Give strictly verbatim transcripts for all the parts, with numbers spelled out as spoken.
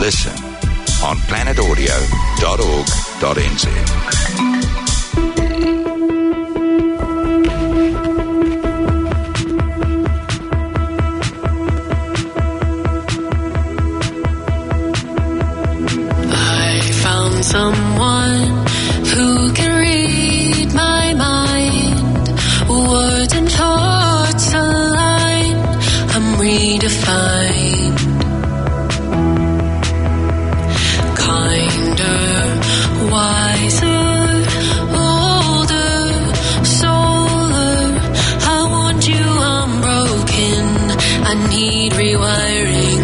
Listen on planet audio dot org dot n z. Someone who can read my mind, words and thoughts align, I'm redefined. Kinder, wiser, older, solar, I want you unbroken, I need rewiring.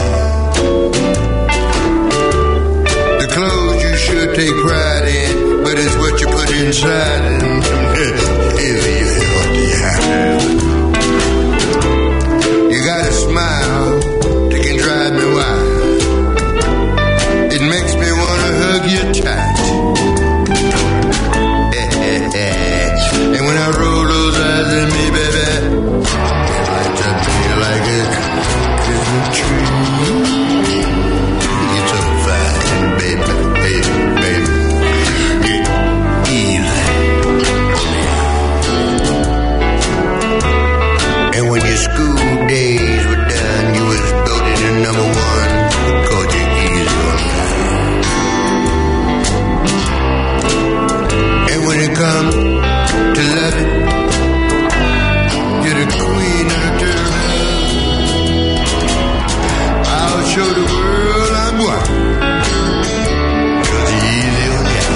take pride in, but but it's what you put inside and is what you have. You got a smile that can drive me wild. It makes me want to hug you tight. And when I roll those eyes at me, baby, it lights up me like a Christmas tree. You're so fine, baby, baby, baby. You're easy. And when your school days were done, you was voted in number one because you're easy on time. And when it comes to loving, you're the queen of the turn. I'll show the world I'm one, 'cause you're easy on the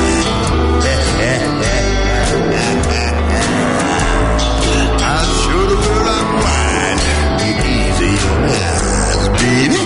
I'll show the world I'm wide. You're easy on the eyes, baby.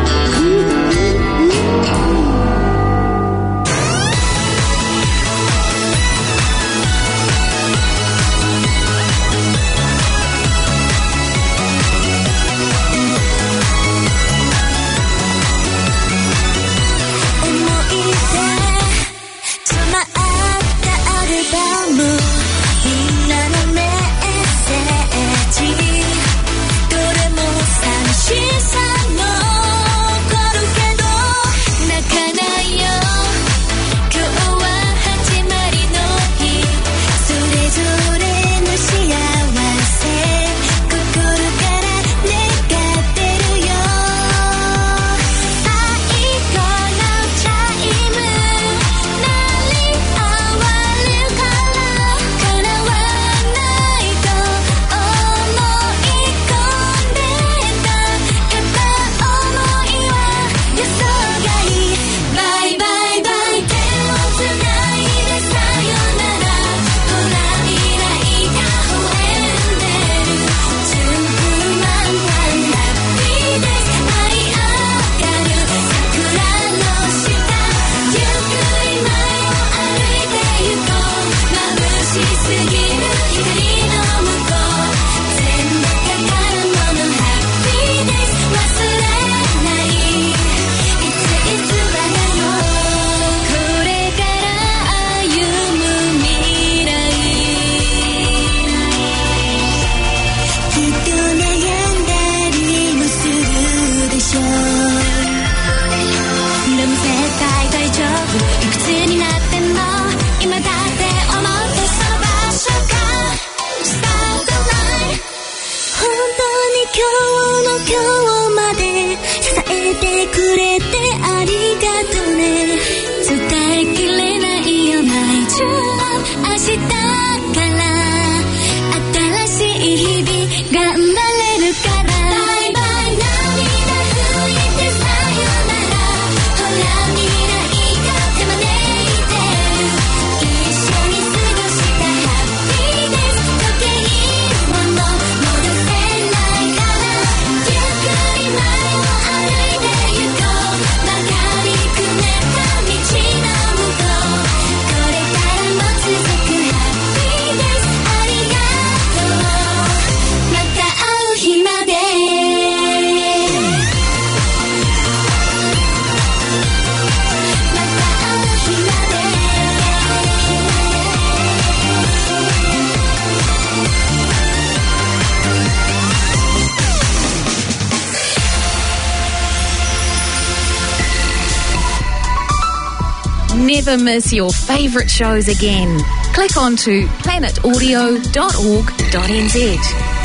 Never miss your favourite shows again. Click on to planet audio dot org dot n z.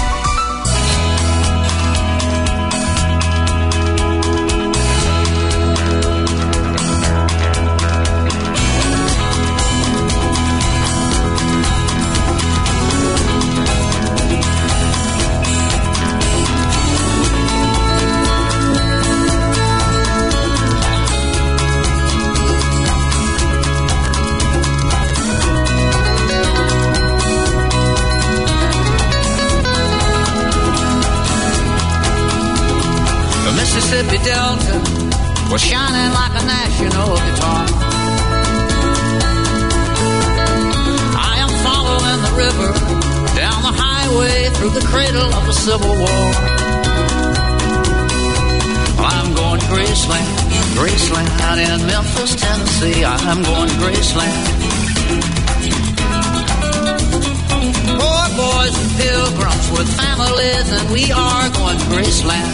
Mississippi Delta was shining like a national guitar. through the cradle of the Civil War. Well, I'm going to Graceland, Graceland out in Memphis, Tennessee. I'm going to Graceland. Poor boys and pilgrims with families, and we are going to Graceland.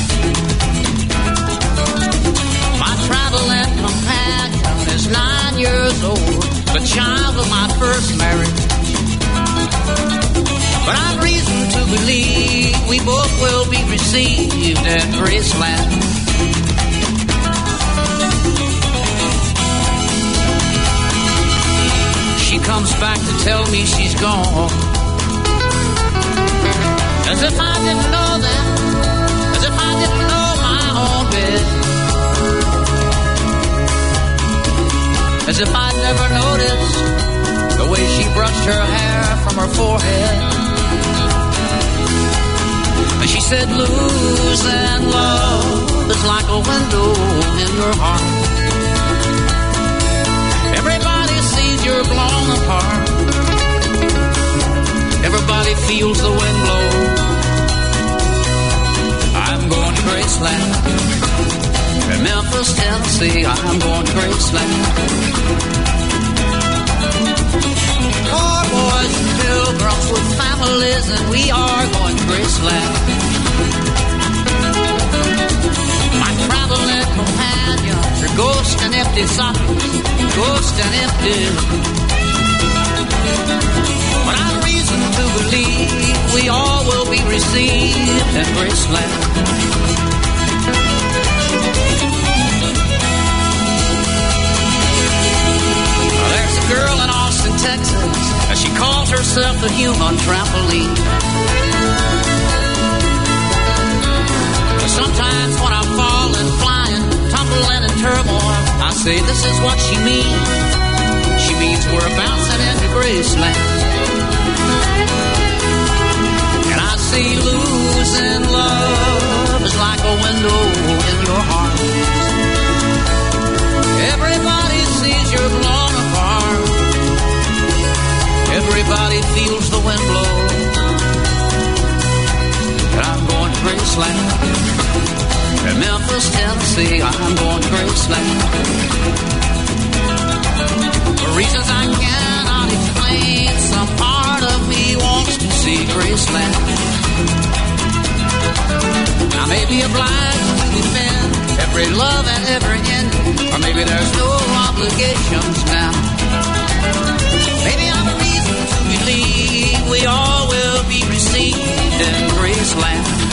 My traveling companion is nine years old, the child of my first marriage. But I've reason to believe we both will be received at Graceland. She comes back to tell me she's gone, as if I didn't know that, as if I didn't know my own bed, as if I'd never noticed the way she brushed her hair from her forehead. And she said, losing love is like a window in your heart. Everybody sees you're blown apart. Everybody feels the wind blow. I'm going to Graceland. In Memphis, Tennessee, I'm going to Graceland. Poor boys and pilgrims with families, and we are going to Graceland. My traveling companions are ghosts and empty sockets, ghosts and empty. But I've reason to believe we all will be received at Graceland. There's a girl in Austin, Texas, and she calls herself the human trampoline. Sometimes when I'm falling, flying, tumbling in turmoil, I say this is what she means. She means we're bouncing into Graceland. And I say losing love is like a window in your heart. Everybody sees you're blown apart. Everybody feels the wind blow. And I'm going to Graceland. In Memphis, Tennessee, I'm going to Graceland. For reasons I cannot explain, some part of me wants to see Graceland. I may be obliged to defend every love and every ending, or maybe there's no obligations now. Maybe I've a reason to believe we all will be received in Graceland.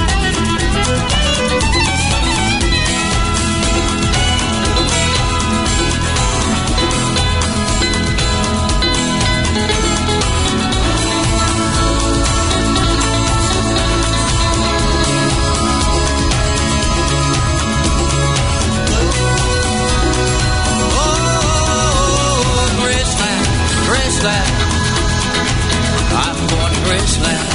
Graceland, I'm going to Graceland.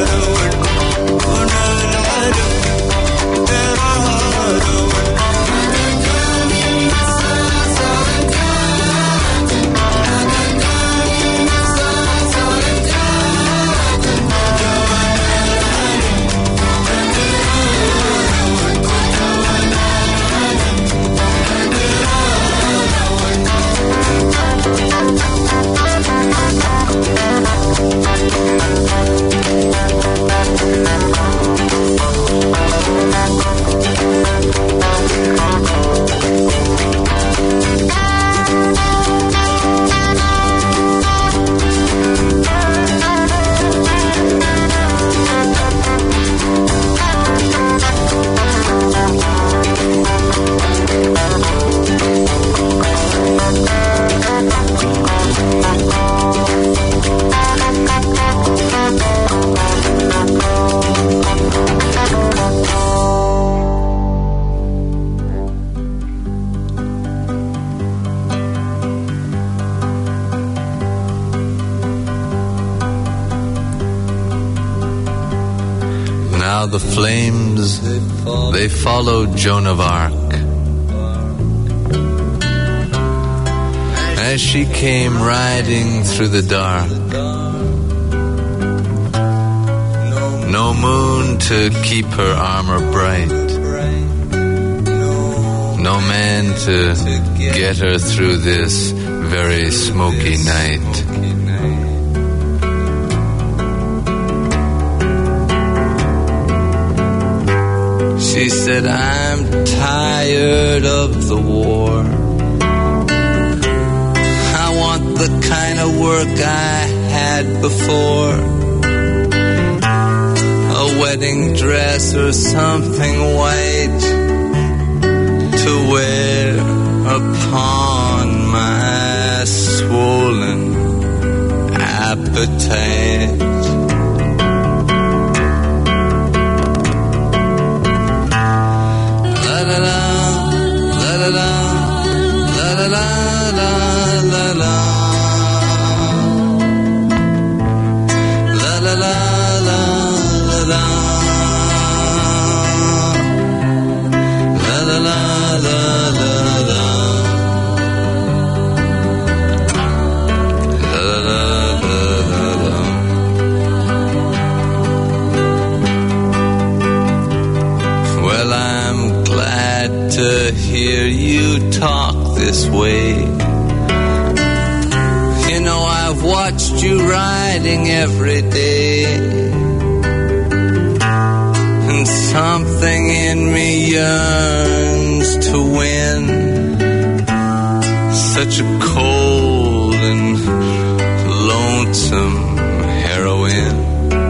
Now the flames, they followed Joan of Arc as she came riding through the dark. No moon to keep her armor bright, no man to get her through this very smoky night. She said, I'm tired of the war. I want the kind of work I had before. A wedding dress or something white to wear upon my swollen appetite. To hear you talk this way. You know, I've watched you riding every day, and something in me yearns to win such a cold and lonesome heroine.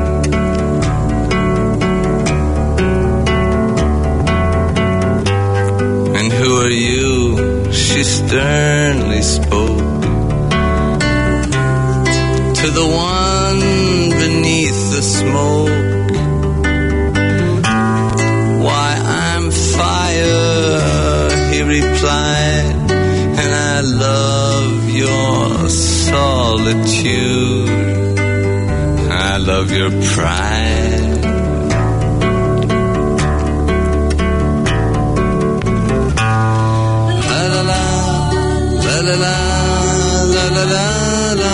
Who are you? She sternly spoke to the one beneath the smoke. Why, I'm fire, he replied, and I love your solitude. I love your pride. La la la la la la la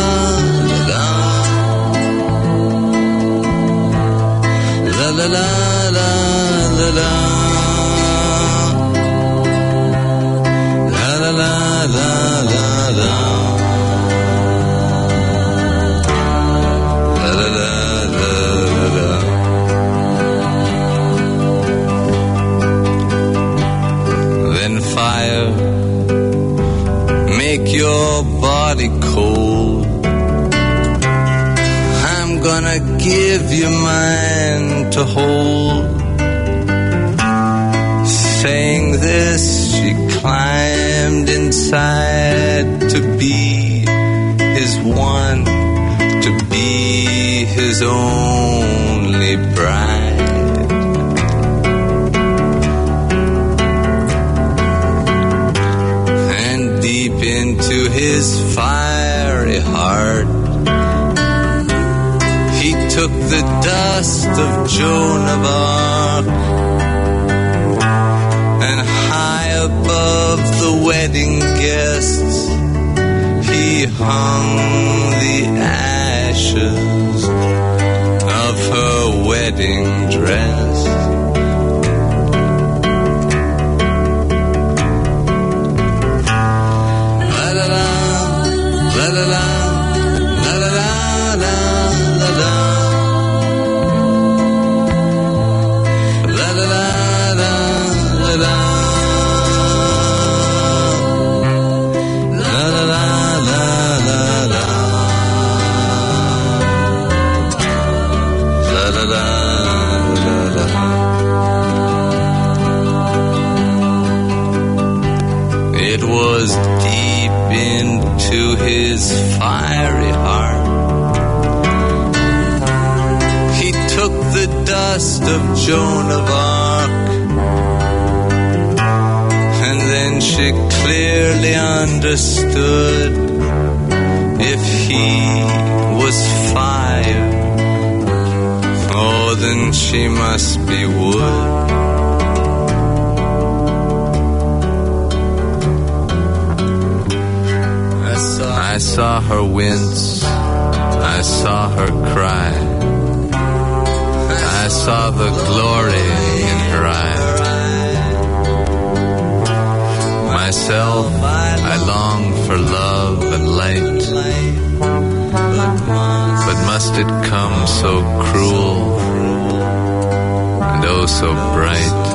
la la la la la la la la la la. Then fire, make your body cold. I'm gonna give you mine to hold. Saying this, she climbed inside to be his one, to be his only bride. Into his fiery heart, he took the dust dust of Joan of Arc, and high above the wedding guests he hung the ashes of her wedding dress. It was deep into his fiery heart. He took the dust of Joan of Arc, and then she clearly understood if he was fire, oh, then she must be wood. I saw her wince, I saw her cry, I saw the glory in her eye. Myself, I long for love and light, but must it come so cruel and oh so bright?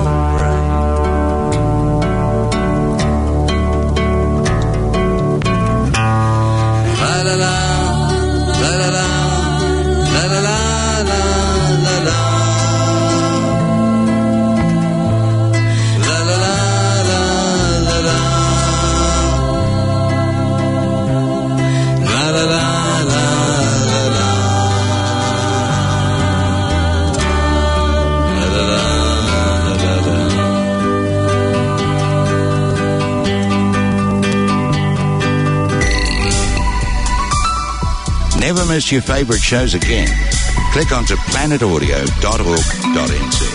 Never miss your favourite shows again. Click onto planet audio dot org dot n z.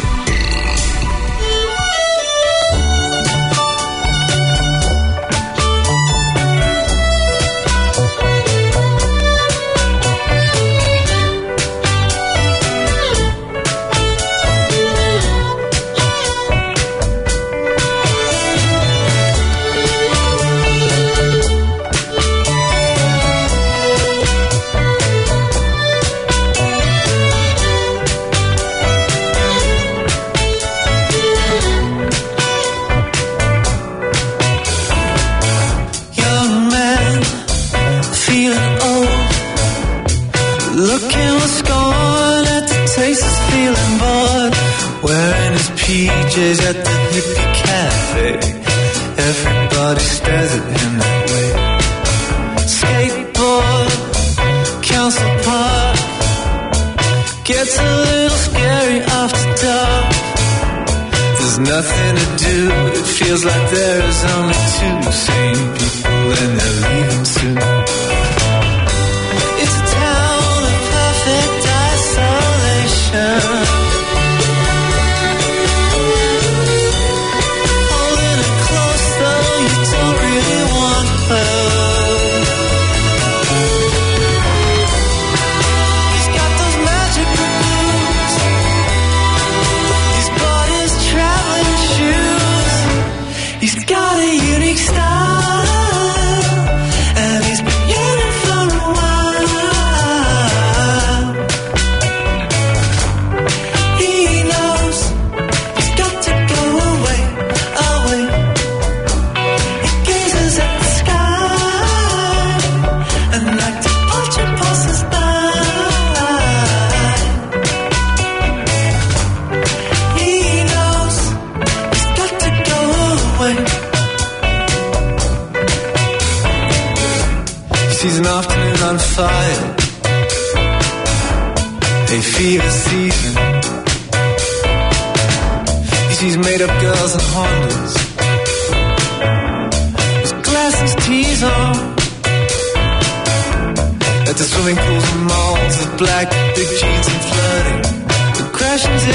At the hippie cafe, everybody stares at him that way. Skateboard, Council Park, gets a little scary after dark. There's nothing to do, it feels like there is only two sane people and they're leaving soon. It's a town of perfect isolation. Fire, hay fever season. He sees made-up girls and Hondas, his glasses tees on, at the swimming pools and malls, with black big jeans and flirting, passions